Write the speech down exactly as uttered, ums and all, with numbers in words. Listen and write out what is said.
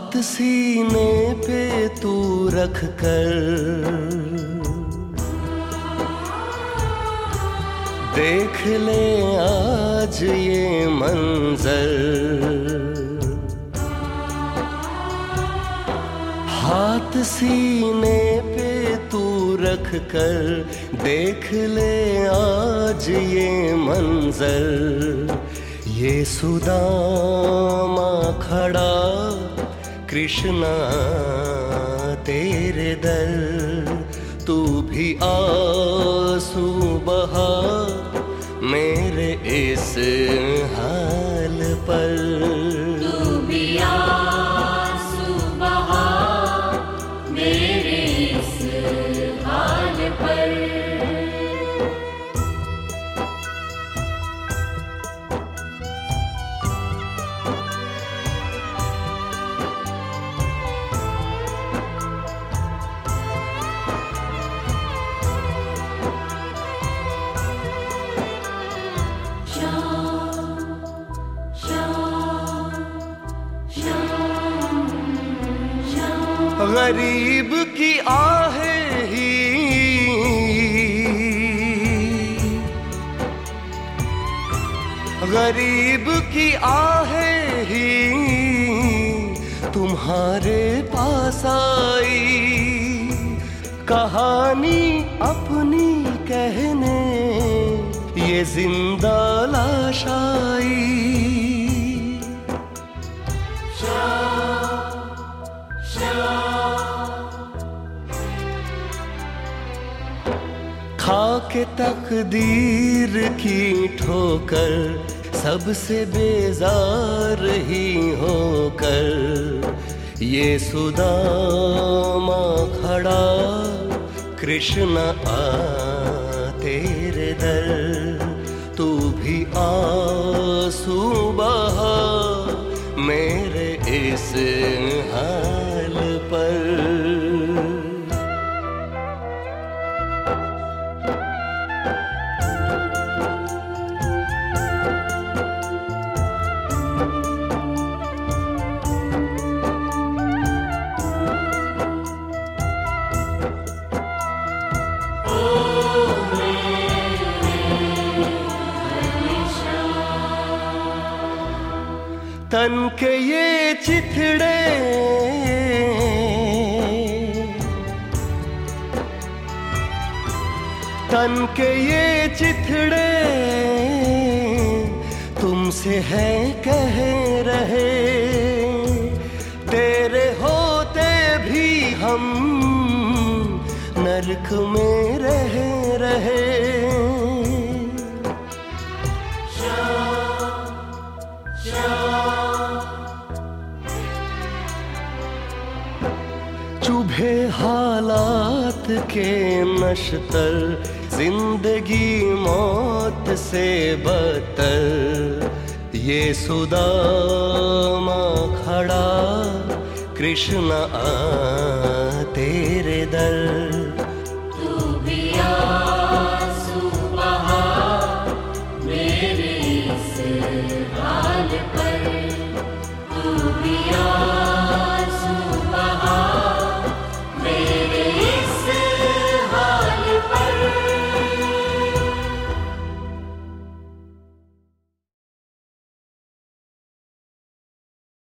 हाथ सीने पे तू रख कर देख ले आज ये मंजर। हाथ सीने पे तू रख कर देख ले आज ये मंजर। ये सुदामा खड़ा कृष्णा तेरे दर, तू भी आंसू बहा मेरे इस हाल पर। तू भी आंसू बहा मेरे इस हाल पर। गरीब की आहें ही गरीब की आहें ही तुम्हारे पास आई। कहानी अपनी कहने ये जिंदा लाश आई। खाके तकदीर की ठोकर सबसे बेजार ही होकर ये सुदामा खड़ा कृष्णा आ तेरे दर। तू भी आंसू बहा मेरे इस हाल पर। तन के ये चिथड़े तन के ये चिथड़े तुमसे है कह रहे। तेरे होते भी हम नरक में रह रहे। चुभे हालात के नश्तर जिंदगी मौत से बदतर। ये सुदामा खड़ा कृष्णा आ तेरे दर।